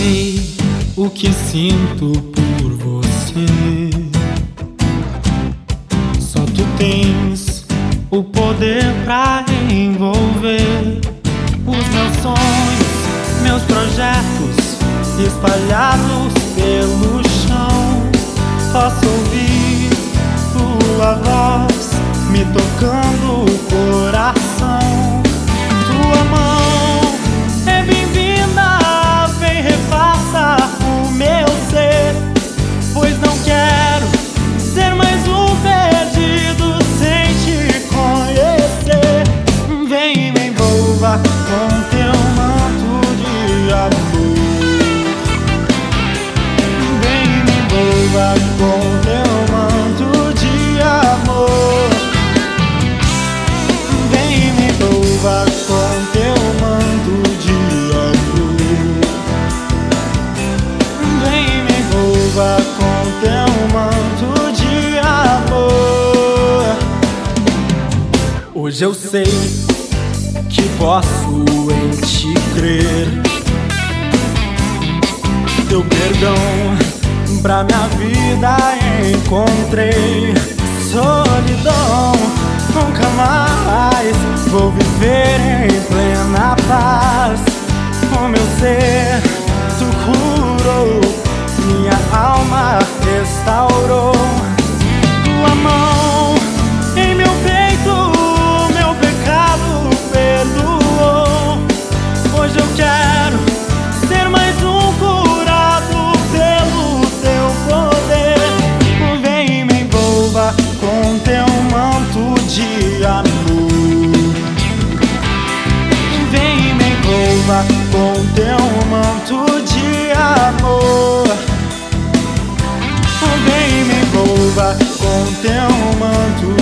sei o que sinto por você. Só tu tens o poder pra envolver os meus sonhos, meus projetos espalhados pelo chão. Posso ouvir tua voz me tocando o coração. Tua mão é bem-vinda, vem refaça o meu ser, pois não quero ser mais um perdido sem te conhecer. Vem me envolva com teu manto de amor. Vem me envolva com teu manto de amor. Vem me envolva com teu manto de amor. Vem me envolva com teu manto de amor. Hoje eu sei que posso em te crer. Teu perdão pra minha vida encontrei. Solidão, nunca mais vou viver em plena paz. O meu ser tu curou, minha alma restaurou. Tua mão em meu peito, meu pecado perdoou. Hoje eu quero ser mais um curado pelo teu poder. Vem me envolva com teu manto de amor. Vem me envolva com teu manto de amor. Vem me envolva com teu manto